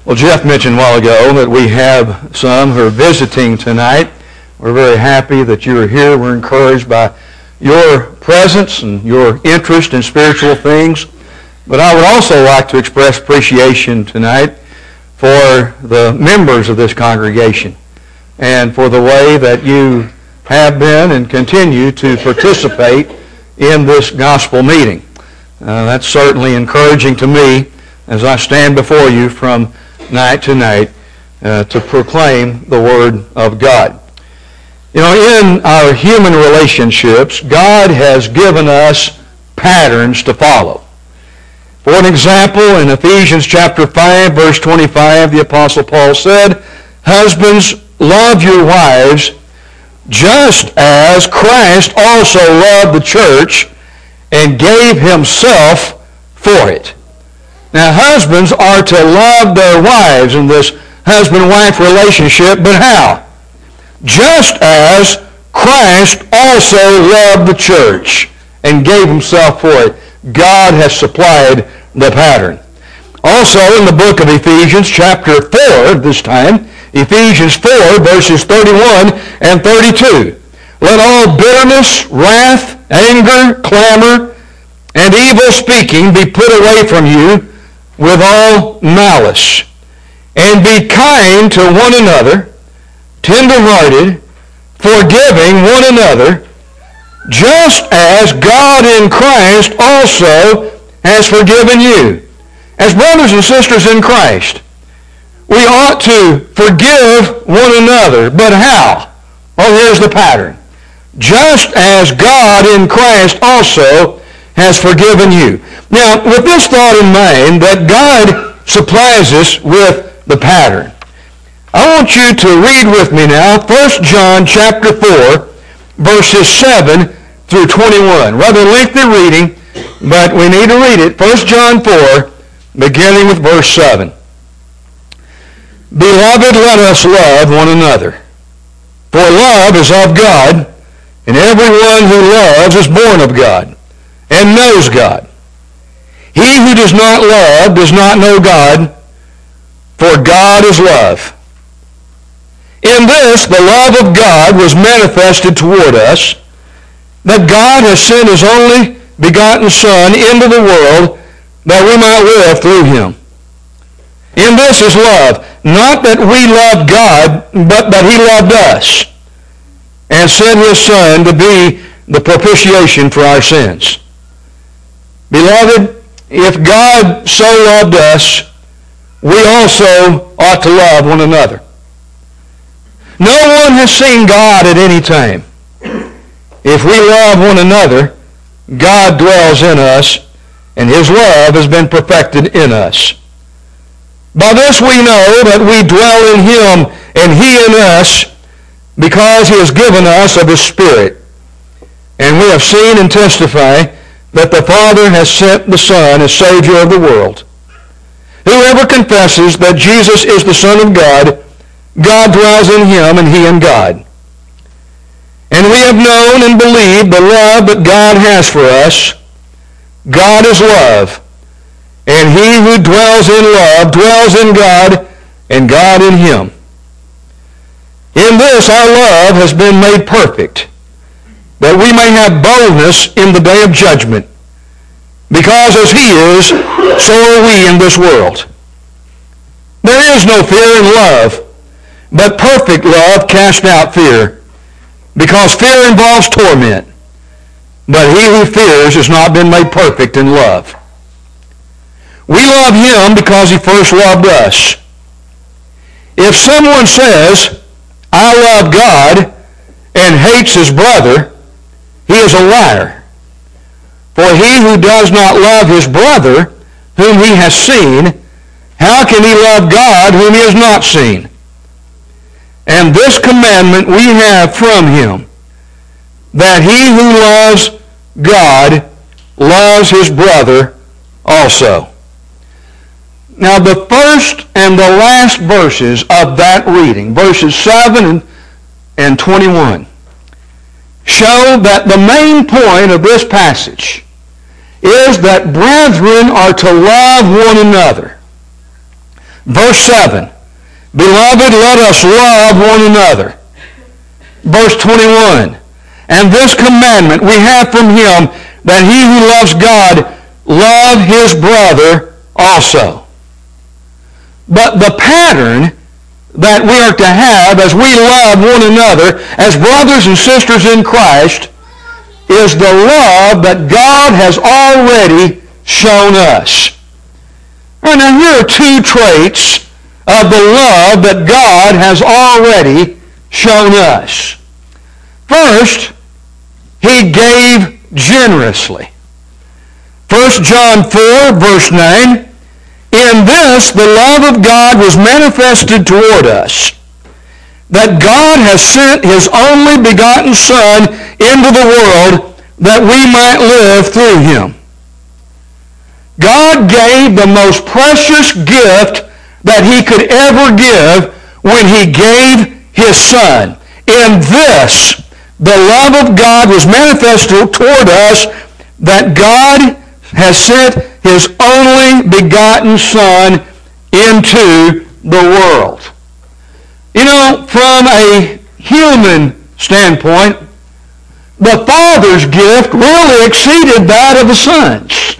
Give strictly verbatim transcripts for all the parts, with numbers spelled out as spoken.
Well, Jeff mentioned a while ago that we have some who are visiting tonight. We're very happy that you are here. We're encouraged by your presence and your interest in spiritual things. But I would also like to express appreciation tonight for the members of this congregation and for the way that you have been and continue to participate in this gospel meeting. Uh, that's certainly encouraging to me as I stand before you from night to night uh, to proclaim the Word of God. You know, in our human relationships, God has given us patterns to follow. For an example, in Ephesians chapter five, verse twenty-five, the Apostle Paul said, "Husbands, love your wives, just as Christ also loved the church and gave himself for it." Now, husbands are to love their wives in this husband-wife relationship, but how? Just as Christ also loved the church and gave himself for it. God has supplied the pattern. Also, in the book of Ephesians, chapter four, this time, Ephesians four, verses thirty-one and thirty-two. "Let all bitterness, wrath, anger, clamor, and evil speaking be put away from you with all malice. And be kind to one another, tender-hearted, forgiving one another, just as God in Christ also has forgiven you." As brothers and sisters in Christ, we ought to forgive one another. But how? Well, here's the pattern. Just as God in Christ also has forgiven you. Now, with this thought in mind, that God supplies us with the pattern, I want you to read with me now First John chapter four, verses seven through twenty-one. Rather lengthy reading, but we need to read it. First John four, beginning with verse seven. "Beloved, let us love one another, for love is of God, and everyone who loves is born of God, and knows God. He who does not love does not know God, for God is love. In this the love of God was manifested toward us, that God has sent his only begotten Son into the world that we might live through him. In this is love, not that we loved God, but that he loved us, and sent his Son to be the propitiation for our sins. Beloved, if God so loved us, we also ought to love one another. No one has seen God at any time. If we love one another, God dwells in us, and his love has been perfected in us. By this we know that we dwell in him, and he in us, because he has given us of his Spirit. And we have seen and testify that the Father has sent the Son as Savior of the world. Whoever confesses that Jesus is the Son of God, God dwells in him, and he in God. And we have known and believed the love that God has for us. God is love, and he who dwells in love dwells in God, and God in him. In this our love has been made perfect, that we may have boldness in the day of judgment. Because as he is, so are we in this world. There is no fear in love, but perfect love casts out fear, because fear involves torment. But he who fears has not been made perfect in love. We love him because he first loved us. If someone says, "I love God," and hates his brother, he is a liar. For he who does not love his brother, whom he has seen, how can he love God whom he has not seen? And this commandment we have from him, that he who loves God loves his brother also. Now the first and the last verses of that reading, verses seven and twenty-one, show that the main point of this passage is that brethren are to love one another. Verse seven, beloved, let us love one another. Verse twenty-one, and this commandment we have from him, that he who loves God love his brother also. But the pattern that we are to have as we love one another as brothers and sisters in Christ is the love that God has already shown us. And now here are two traits of the love that God has already shown us. First, he gave generously. First John four, verse nine, in this the love of God was manifested toward us, that God has sent his only begotten Son into the world that we might live through him. God gave the most precious gift that he could ever give when he gave his Son. In this, the love of God was manifested toward us, that God has sent his only begotten Son into the world. You know, from a human standpoint, the Father's gift really exceeded that of the Son's.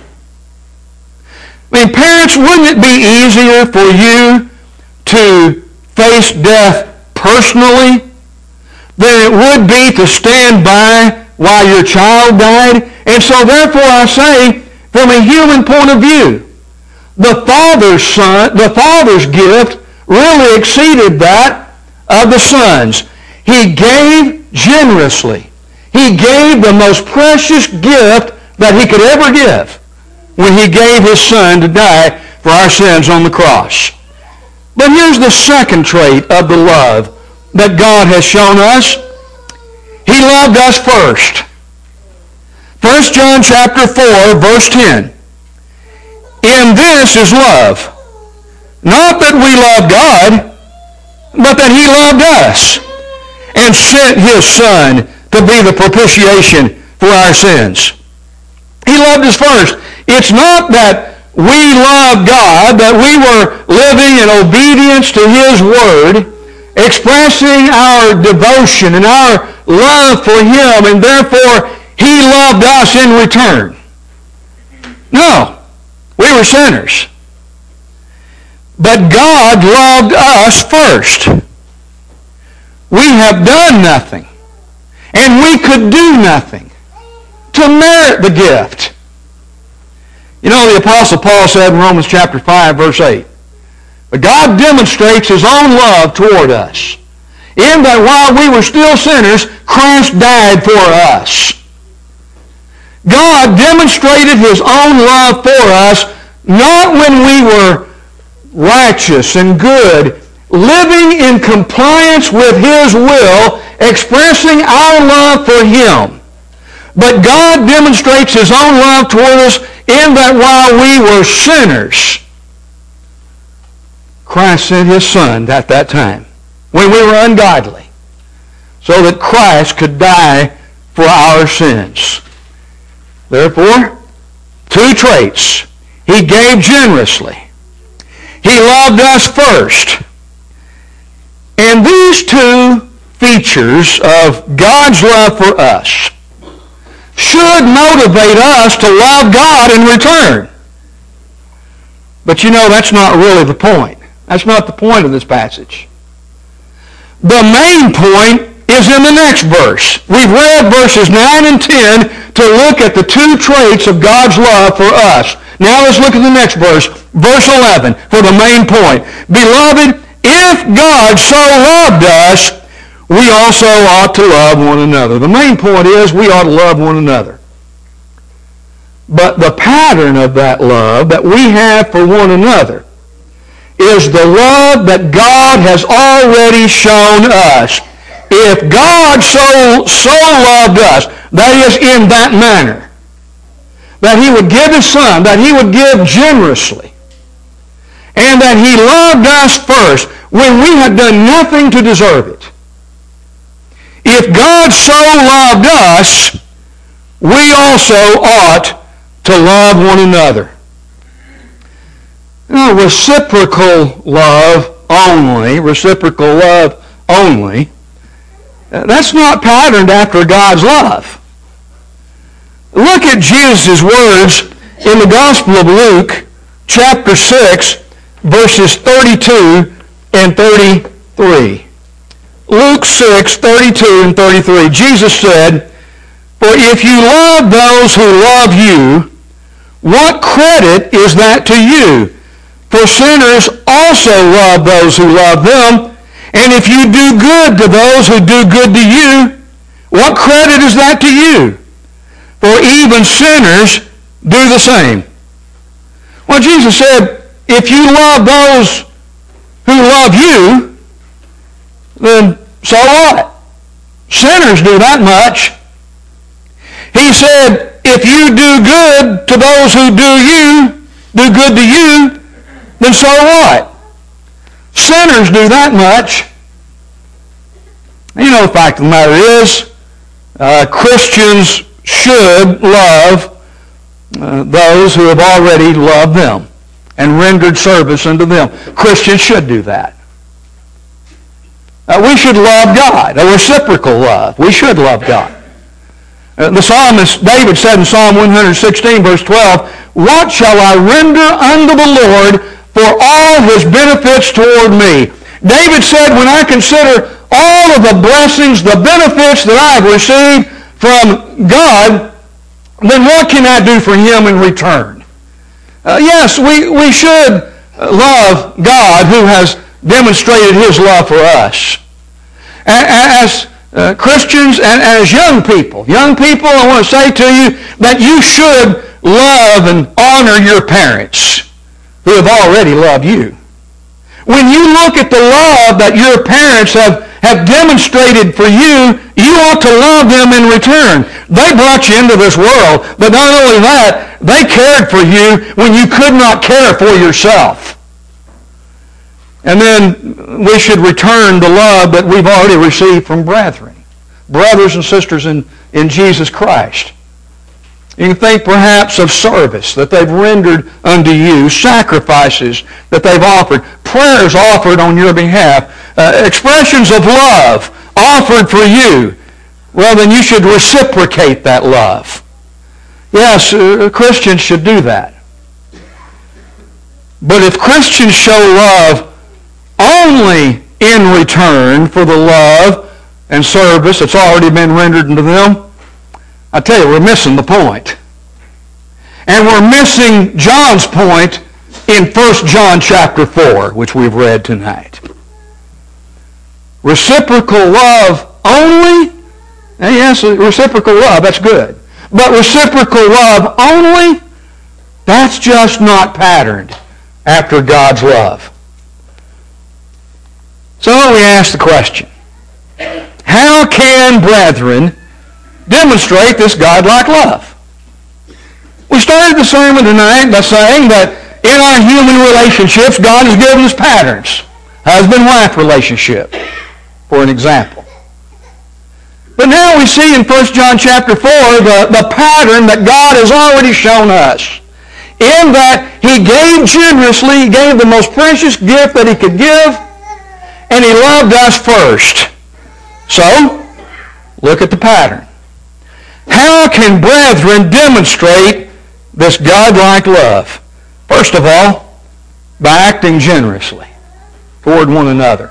I mean, parents, wouldn't it be easier for you to face death personally than it would be to stand by while your child died? And so therefore I say, from a human point of view, the Father's Son, the Father's gift really exceeded that of the Son's. He gave generously. He gave the most precious gift that he could ever give when he gave his Son to die for our sins on the cross. But here's the second trait of the love that God has shown us. He loved us first. First John chapter four, verse ten. In this is love, not that we love God, but that he loved us and sent his Son to be the propitiation for our sins. He loved us first. It's not that we love God, that we were living in obedience to his word, expressing our devotion and our love for him, and therefore he loved us in return. No, we were sinners. But God loved us first. We have done nothing, and we could do nothing to merit the gift. You know, the Apostle Paul said in Romans chapter five, verse eight, but God demonstrates his own love toward us, in that while we were still sinners, Christ died for us. God demonstrated his own love for us, not when we were righteous and good, living in compliance with his will, expressing our love for him. But God demonstrates his own love toward us in that while we were sinners, Christ sent his Son at that time, when we were ungodly, so that Christ could die for our sins. Therefore, two traits. He gave generously. He loved us first. And these two features of God's love for us should motivate us to love God in return. But you know, that's not really the point. That's not the point of this passage. The main point is in the next verse. We've read verses nine and ten to look at the two traits of God's love for us. Now let's look at the next verse, verse eleven, for the main point. Beloved, if God so loved us, we also ought to love one another. The main point is we ought to love one another. But the pattern of that love that we have for one another is the love that God has already shown us. If God so, so loved us, that is in that manner, that he would give his Son, that he would give generously, and that he loved us first when we had done nothing to deserve it. If God so loved us, we also ought to love one another. No, reciprocal love only, reciprocal love only, that's not patterned after God's love. Look at Jesus' words in the Gospel of Luke, chapter six, verses thirty-two and thirty-three. Luke six, thirty-two and thirty-three. Jesus said, "For if you love those who love you, what credit is that to you? For sinners also love those who love them. And if you do good to those who do good to you, what credit is that to you? For even sinners do the same." Well, Jesus said, if you love those who love you, then so what? Sinners do that much. He said, if you do good to those who do you, do good to you, then so what? Sinners do that much. You know, the fact of the matter is, uh, Christians should love uh, those who have already loved them and rendered service unto them. Christians should do that. Uh, we should love God, a reciprocal love. We should love God. Uh, the psalmist David said in Psalm one sixteen, verse twelve, "What shall I render unto the Lord for all his benefits toward me?" David said, when I consider all of the blessings, the benefits that I have received from God, then what can I do for him in return? Uh, yes, we, we should love God who has demonstrated his love for us. As uh, Christians and as young people, young people, I want to say to you that you should love and honor your parents who have already loved you. When you look at the love that your parents have, have demonstrated for you, you ought to love them in return. They brought you into this world, but not only that, they cared for you when you could not care for yourself. And then we should return the love that we've already received from brethren, brothers and sisters in, in Jesus Christ. You can think perhaps of service that they've rendered unto you, sacrifices that they've offered, prayers offered on your behalf, uh, expressions of love offered for you. Well, then you should reciprocate that love. Yes, uh, Christians should do that. But if Christians show love only in return for the love and service that's already been rendered unto them, I tell you, we're missing the point. And we're missing John's point in First John chapter four, which we've read tonight. Reciprocal love only, and yes, reciprocal love, that's good. But reciprocal love only, that's just not patterned after God's love. So we ask the question, how can brethren demonstrate this God-like love? We started the sermon tonight by saying that in our human relationships, God has given us patterns. Husband-wife relationship, for an example. But now we see in First John chapter four the, the pattern that God has already shown us. In that he gave generously, he gave the most precious gift that he could give, and he loved us first. So, look at the pattern. How can brethren demonstrate this God-like love? First of all, by acting generously toward one another.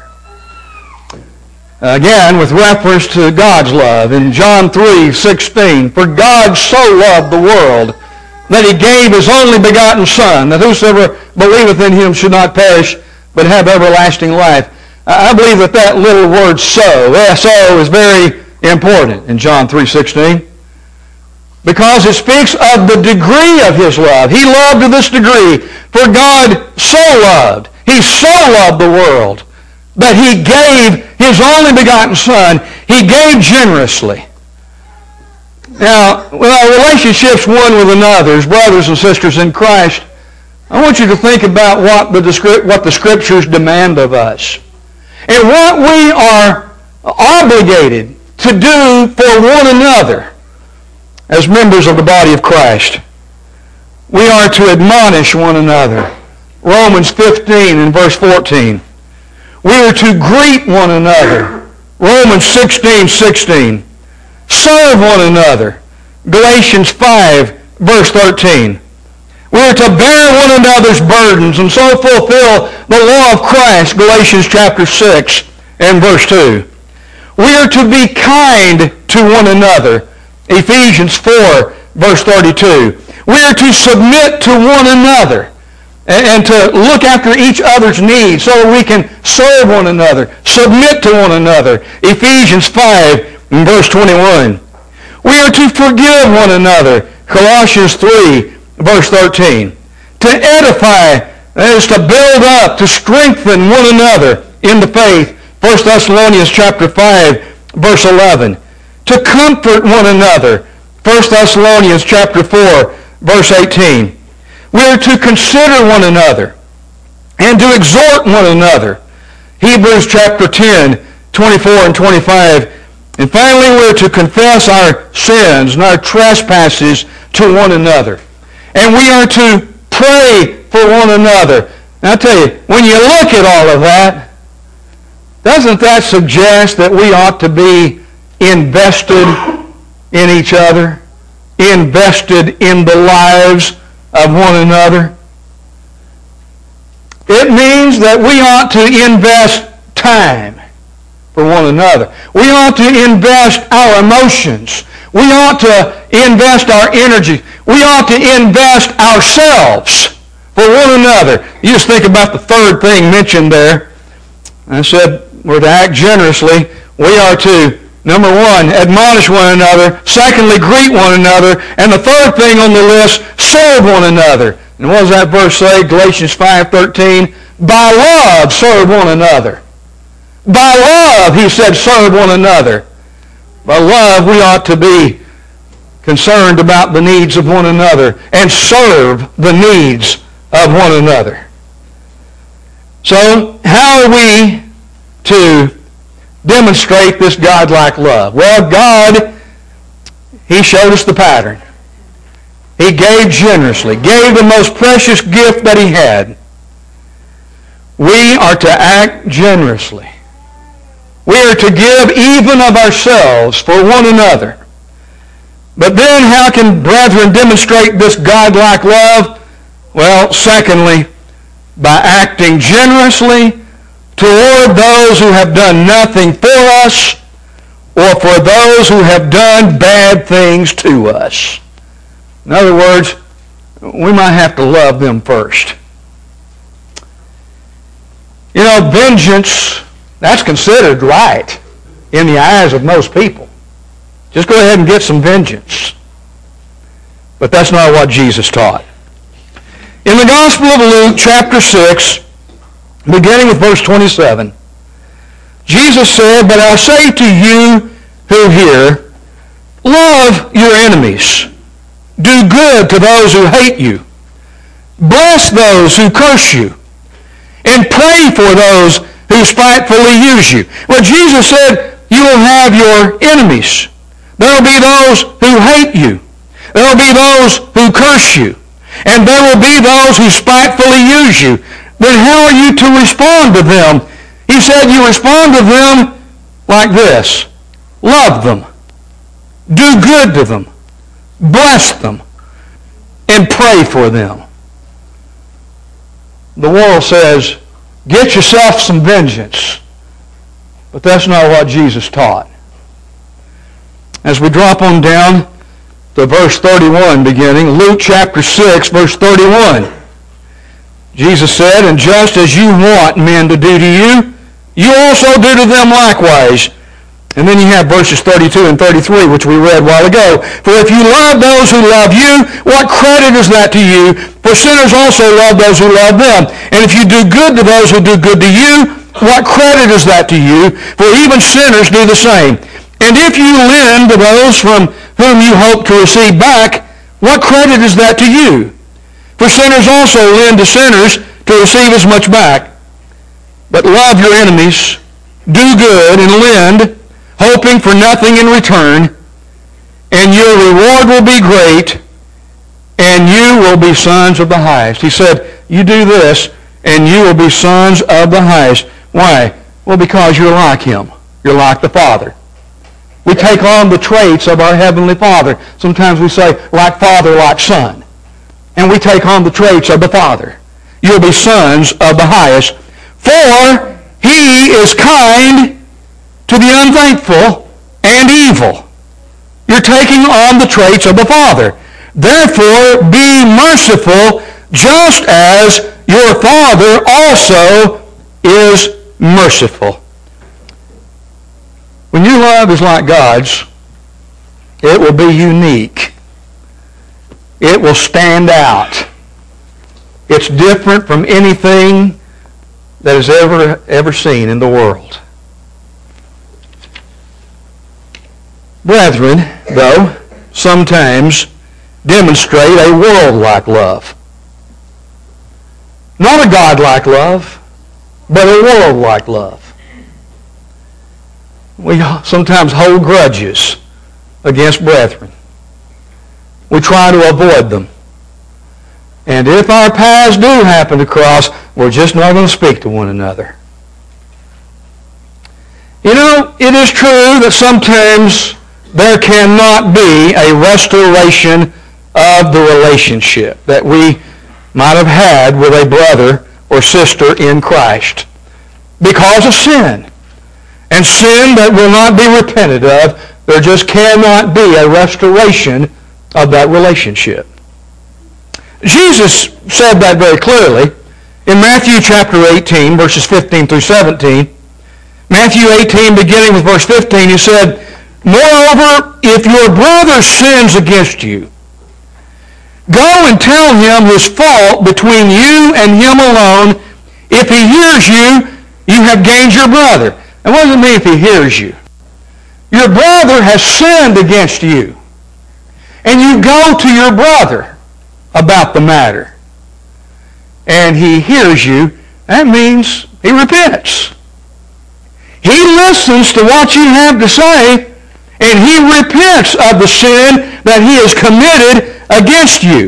Again, with reference to God's love, in John three sixteen, "For God so loved the world that he gave his only begotten Son, that whosoever believeth in him should not perish, but have everlasting life." I believe that that little word "so," S O, is very important in John three sixteen. Because it speaks of the degree of his love. He loved to this degree. For God so loved, he so loved the world, that he gave his only begotten Son. He gave generously. Now, with our relationships one with another, as brothers and sisters in Christ, I want you to think about what the, what the Scriptures demand of us. And what we are obligated to do for one another as members of the body of Christ. We are to admonish one another Romans fifteen and verse fourteen. We are to greet one another. Romans sixteen sixteen. Serve one another. Galatians five verse thirteen. We are to bear one another's burdens and so fulfill the law of Christ, Galatians chapter six and verse two. We are to be kind to one another, Ephesians four verse thirty-two. We are to submit to one another and to look after each other's needs so that we can serve one another, submit to one another, Ephesians five and verse twenty-one. We are to forgive one another, Colossians three verse thirteen. To edify, that is to build up, to strengthen one another in the faith, First Thessalonians chapter five verse eleven. To comfort one another, First Thessalonians chapter four verse eighteen. We are to consider one another and to exhort one another, Hebrews chapter ten, twenty-four and twenty-five. And finally, we are to confess our sins and our trespasses to one another. And we are to pray for one another. Now I tell you, when you look at all of that, doesn't that suggest that we ought to be invested in each other, invested in the lives of one another? It means that we ought to invest time for one another. We ought to invest our emotions. We ought to invest our energy. We ought to invest ourselves for one another. You just think about the third thing mentioned there. I said we're to act generously. We are to, number one, admonish one another. Secondly, greet one another. And the third thing on the list, serve one another. And what does that verse say? Galatians five thirteen. By love, serve one another. By love, he said, serve one another. By love, we ought to be concerned about the needs of one another and serve the needs of one another. So, how are we to demonstrate this God-like love? Well, God, he showed us the pattern. He gave generously, gave the most precious gift that he had. We are to act generously. We are to give even of ourselves for one another. But then how can brethren demonstrate this God-like love? Well, secondly, by acting generously toward those who have done nothing for us or for those who have done bad things to us. In other words, we might have to love them first. You know, vengeance, that's considered right in the eyes of most people. Just go ahead and get some vengeance. But that's not what Jesus taught. In the Gospel of Luke, chapter six, beginning with verse twenty-seven, Jesus said, "But I say to you who hear, love your enemies. Do good to those who hate you. Bless those who curse you. And pray for those who spitefully use you." Well, Jesus said, you will have your enemies. There will be those who hate you. There will be those who curse you. And there will be those who spitefully use you. Then how are you to respond to them? He said you respond to them like this. Love them. Do good to them. Bless them. And pray for them. The world says, get yourself some vengeance. But that's not what Jesus taught. As we drop on down to verse thirty-one beginning, Luke chapter six, verse thirty-one. Jesus said, "And just as you want men to do to you, you also do to them likewise." And then you have verses thirty-two and thirty-three, which we read a while ago. "For if you love those who love you, what credit is that to you? For sinners also love those who love them. And if you do good to those who do good to you, what credit is that to you? For even sinners do the same. And if you lend to those from whom you hope to receive back, what credit is that to you? For sinners also lend to sinners to receive as much back. But love your enemies, do good, and lend, hoping for nothing in return, and your reward will be great, and you will be sons of the highest." He said, you do this, and you will be sons of the highest. Why? Well, because you're like Him. You're like the Father. We take on the traits of our Heavenly Father. Sometimes we say, like Father, like Son. And we take on the traits of the Father. You'll be sons of the highest. For He is kind to the unthankful and evil. You're taking on the traits of the Father. Therefore, be merciful, just as your Father also is merciful. When your love is like God's, it will be unique. It will stand out. It's different from anything that is ever, ever seen in the world. Brethren, though, sometimes demonstrate a world-like love. Not a God-like love, but a world-like love. We sometimes hold grudges against brethren. We try to avoid them. And if our paths do happen to cross, we're just not going to speak to one another. You know, it is true that sometimes there cannot be a restoration of the relationship that we might have had with a brother or sister in Christ because of sin. And sin that will not be repented of, there just cannot be a restoration of that relationship. Jesus said that very clearly in Matthew chapter eighteen, verses fifteen through seventeen. Matthew eighteen, beginning with verse fifteen, He said, Moreover, if your brother sins against you, go and tell him his fault between you and him alone. If he hears you, you have gained your brother. And what does it mean if he hears you? Your brother has sinned against you. And you go to your brother about the matter. And he hears you. That means he repents. He listens to what you have to say, and he repents of the sin that he has committed against you.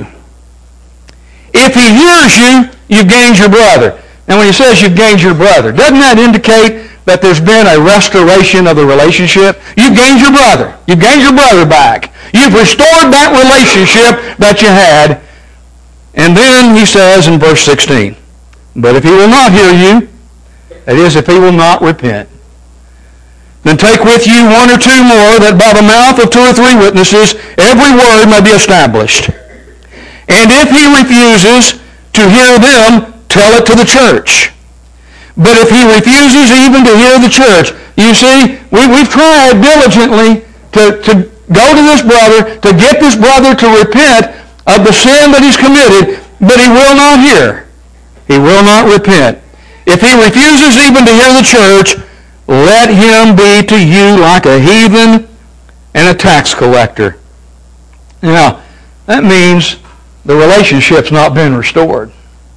If he hears you, you've gained your brother. Now when he says you've gained your brother, doesn't that indicate that there's been a restoration of the relationship? You've gained your brother. You've gained your brother back. You've restored that relationship that you had. And then he says in verse sixteen, But if he will not hear you, that is, if he will not repent, then take with you one or two more, that by the mouth of two or three witnesses every word may be established. And if he refuses to hear them, tell it to the church. But if he refuses even to hear the church, you see, we, we've tried diligently to, to go to this brother, to get this brother to repent of the sin that he's committed, but he will not hear. He will not repent. If he refuses even to hear the church, let him be to you like a heathen and a tax collector. Now, that means the relationship's not been restored.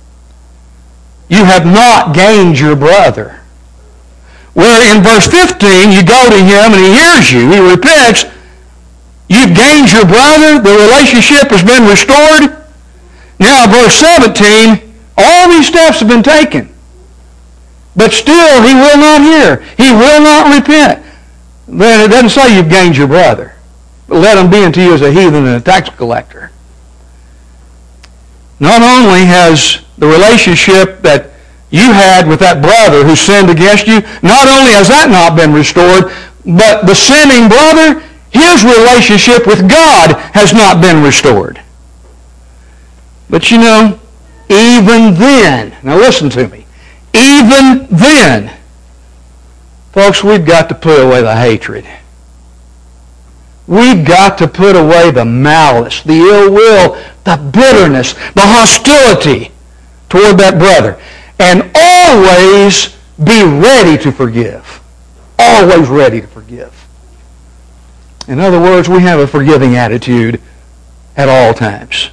You have not gained your brother. Where in verse fifteen, you go to him and he hears you, he repents, you've gained your brother, the relationship has been restored. Now, verse seventeen, all these steps have been taken. But still, he will not hear. He will not repent. Then it doesn't say you've gained your brother. But let him be unto you as a heathen and a tax collector. Not only has the relationship that you had with that brother who sinned against you, not only has that not been restored, but the sinning brother, his relationship with God has not been restored. But you know, even then, now listen to me, even then, folks, we've got to put away the hatred. We've got to put away the malice, the ill will, the bitterness, the hostility toward that brother. And always be ready to forgive. Always ready to forgive. In other words, we have a forgiving attitude at all times.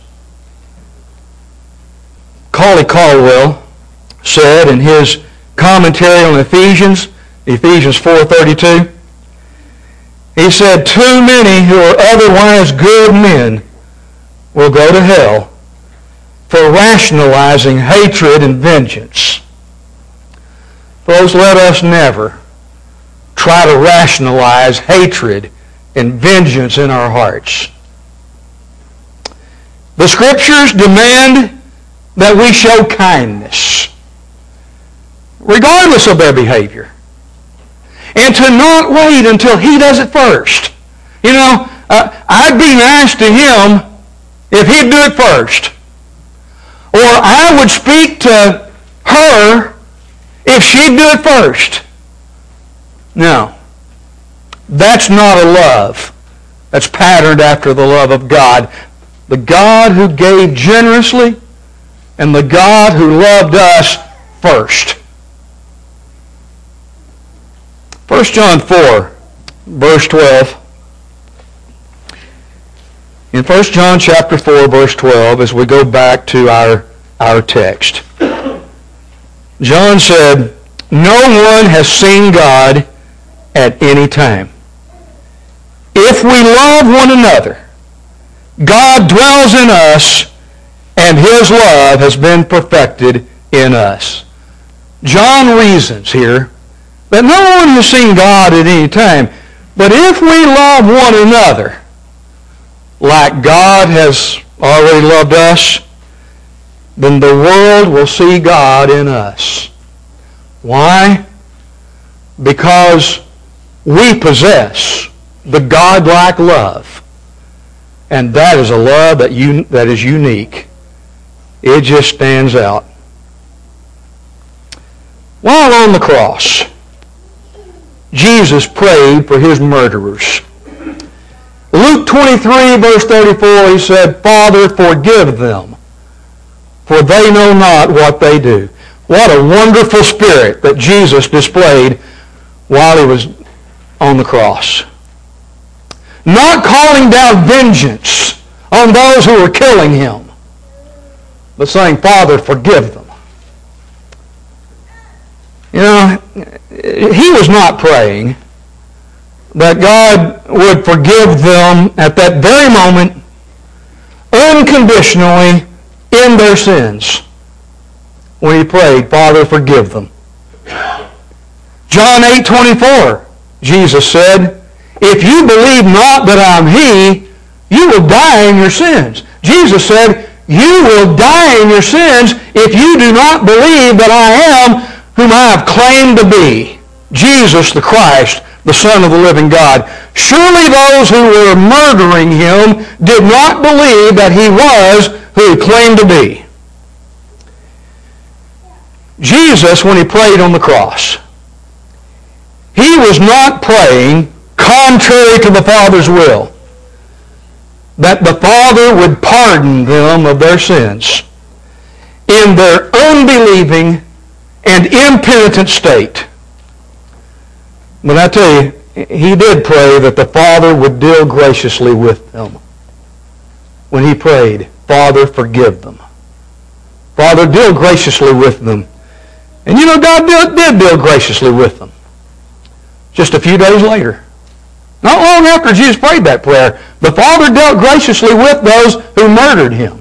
Macaulay Caldwell said in his commentary on Ephesians, Ephesians four thirty-two, he said, too many who are otherwise good men will go to hell for rationalizing hatred and vengeance. Folks, let us never try to rationalize hatred and vengeance in our hearts. The Scriptures demand that we show kindness, regardless of their behavior, and to not wait until he does it first. You know, uh, I'd be nice to him if he'd do it first. Or I would speak to her if she'd do it first. No. That's not a love that's patterned after the love of God. The God who gave generously and the God who loved us first. First John four, verse twelve. In First John chapter four, verse twelve, as we go back to our, our text, John said, "No one has seen God at any time. If we love one another, God dwells in us, and his love has been perfected in us." John reasons here that no one has seen God at any time, but if we love one another like God has already loved us, then the world will see God in us. Why? Because we possess the God-like love. And that is a love that, you, that is unique. It just stands out. While on the cross, Jesus prayed for his murderers. Luke twenty-three, verse thirty-four, he said, "Father, forgive them, for they know not what they do." What a wonderful spirit that Jesus displayed while he was on the cross. Not calling down vengeance on those who were killing him, but saying, "Father, forgive them." You know, he was not praying that God would forgive them at that very moment, unconditionally, in their sins. When he prayed, "Father, forgive them." John eight twenty-four, Jesus said, "If you believe not that I am he, you will die in your sins." Jesus said, "You will die in your sins if you do not believe that I am whom I have claimed to be, Jesus the Christ, the Son of the living God." Surely those who were murdering him did not believe that he was who he claimed to be. Jesus, when he prayed on the cross, he was not praying contrary to the Father's will, that the Father would pardon them of their sins in their unbelieving and impenitent state. But I tell you, he did pray that the Father would deal graciously with them. When he prayed, "Father, forgive them." Father, deal graciously with them. And you know, God did, did deal graciously with them. Just a few days later, not long after Jesus prayed that prayer, the Father dealt graciously with those who murdered him.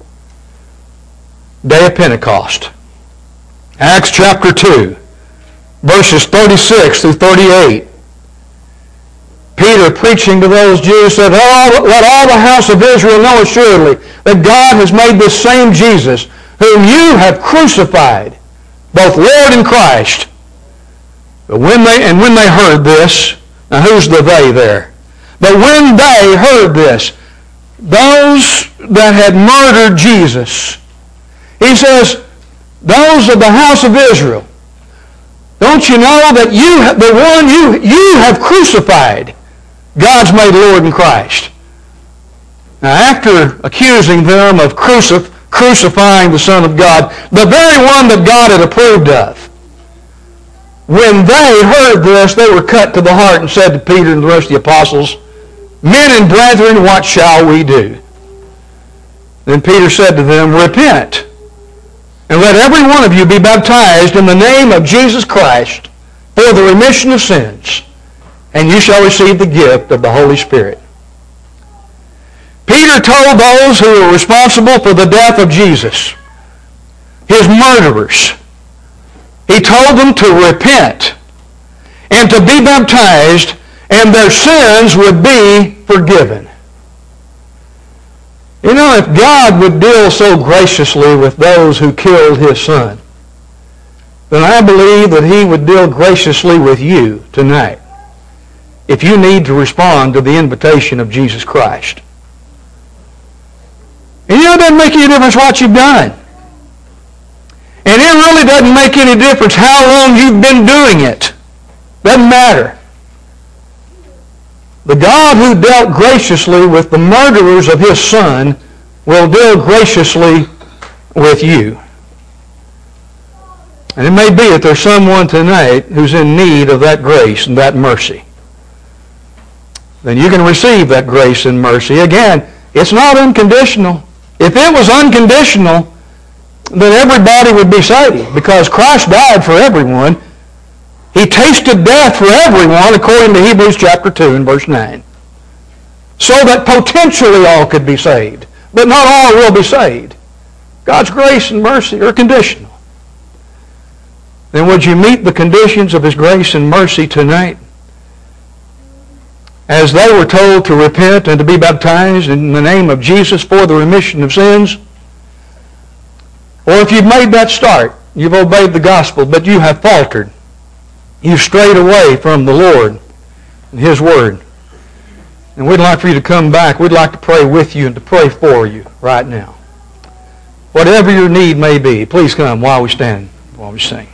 Day of Pentecost. Acts chapter two, verses thirty-six through thirty-eight. Peter, preaching to those Jews, said, "Oh, let all the house of Israel know assuredly that God has made this same Jesus, whom you have crucified, both Lord and Christ." But when they, and when they heard this, now who's the they there? But when they heard this, those that had murdered Jesus, he says, those of the house of Israel, don't you know that you, the one you, you have crucified, God's made Lord and Christ? Now, after accusing them of crucif- crucifying the Son of God, the very one that God had approved of, when they heard this, they were cut to the heart and said to Peter and the rest of the apostles, "Men and brethren, what shall we do?" Then Peter said to them, "Repent, and let every one of you be baptized in the name of Jesus Christ for the remission of sins, and you shall receive the gift of the Holy Spirit." Peter told those who were responsible for the death of Jesus, his murderers, he told them to repent and to be baptized, and their sins would be forgiven. You know, if God would deal so graciously with those who killed his Son, then I believe that he would deal graciously with you tonight if you need to respond to the invitation of Jesus Christ. And you know, it doesn't make any difference what you've done. And it really doesn't make any difference how long you've been doing it. Doesn't matter. The God who dealt graciously with the murderers of his Son will deal graciously with you. And it may be that there's someone tonight who's in need of that grace and that mercy. Then you can receive that grace and mercy. Again, it's not unconditional. If it was unconditional, then everybody would be saved, because Christ died for everyone. He tasted death for everyone, according to Hebrews chapter two and verse nine. So that potentially all could be saved. But not all will be saved. God's grace and mercy are conditional. Then would you meet the conditions of his grace and mercy tonight? As they were told to repent and to be baptized in the name of Jesus for the remission of sins. Or if you've made that start, you've obeyed the gospel, but you have faltered. You've strayed away from the Lord and his word. And we'd like for you to come back. We'd like to pray with you and to pray for you right now. Whatever your need may be, please come while we stand, while we sing.